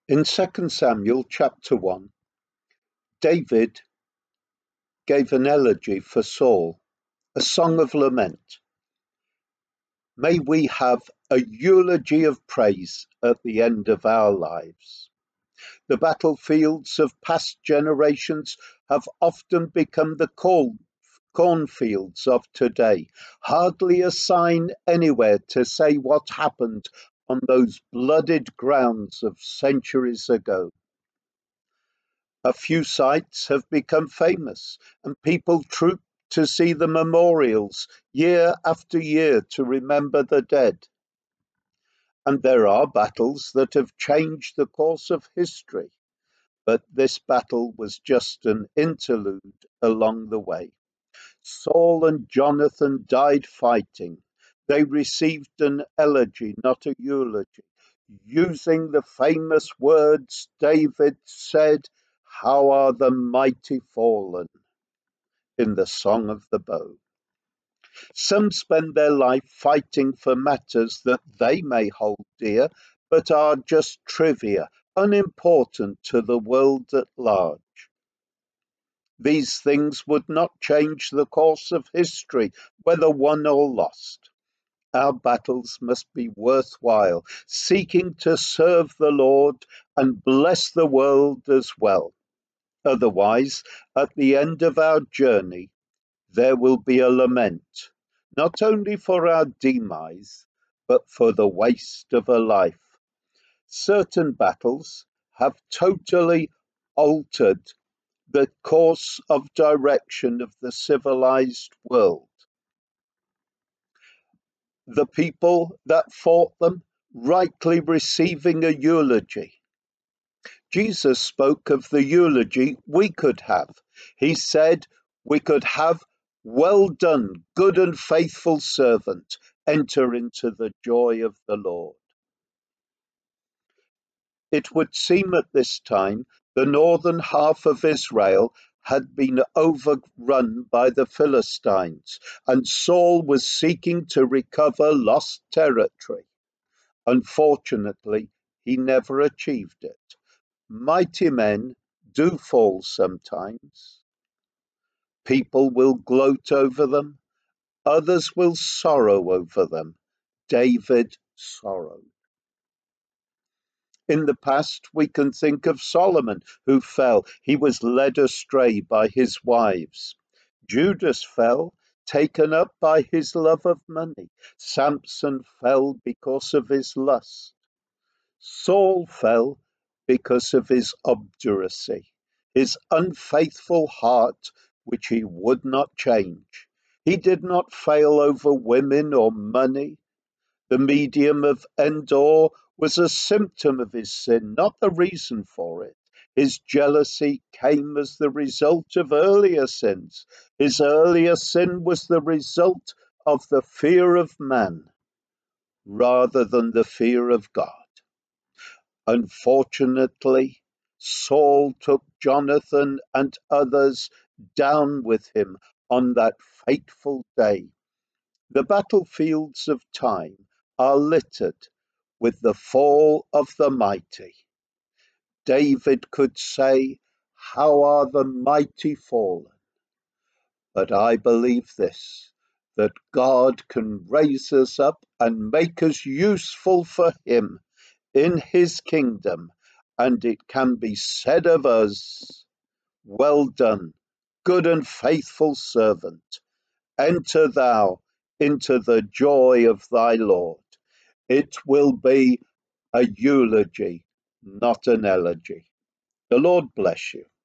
In 2 Samuel chapter 1, David gave an elegy for Saul, a song of lament. May we have a eulogy of praise at the end of our lives. The battlefields of past generations have often become the cornfields of today, hardly a sign anywhere to say what happened on those blooded grounds of centuries ago. A few sites have become famous, and people troop to see the memorials year after year to remember the dead. And there are battles that have changed the course of history, but this battle was just an interlude along the way. Saul and Jonathan died fighting. They received an elegy, not a eulogy, using the famous words David said, "How are the mighty fallen," in the Song of the Bow. Some spend their life fighting for matters that they may hold dear, but are just trivia, unimportant to the world at large. These things would not change the course of history, whether won or lost. Our battles must be worthwhile, seeking to serve the Lord and bless the world as well. Otherwise, at the end of our journey, there will be a lament, not only for our demise, but for the waste of a life. Certain battles have totally altered the course of direction of the civilized world. The people that fought them rightly receiving a eulogy. Jesus spoke of the eulogy we could have. He said we could have, "Well done, good and faithful servant, enter into the joy of the Lord." It would seem at this time the northern half of Israel had been overrun by the Philistines, and Saul was seeking to recover lost territory. Unfortunately, he never achieved it. Mighty men do fall sometimes. People will gloat over them, others will sorrow over them. David sorrowed. In the past, we can think of Solomon, who fell. He was led astray by his wives. Judas fell, taken up by his love of money. Samson fell because of his lust. Saul fell because of his obduracy, his unfaithful heart, which he would not change. He did not fail over women or money. The medium of Endor was a symptom of his sin, not the reason for it. His jealousy came as the result of earlier sins. His earlier sin was the result of the fear of man rather than the fear of God. Unfortunately, Saul took Jonathan and others down with him on that fateful day. The battlefields of time are littered with the fall of the mighty. David could say, "How are the mighty fallen?" But I believe this, that God can raise us up and make us useful for him in his kingdom, and it can be said of us, "Well done, good and faithful servant. Enter thou into the joy of thy Lord." It will be a eulogy, not an elegy. The Lord bless you.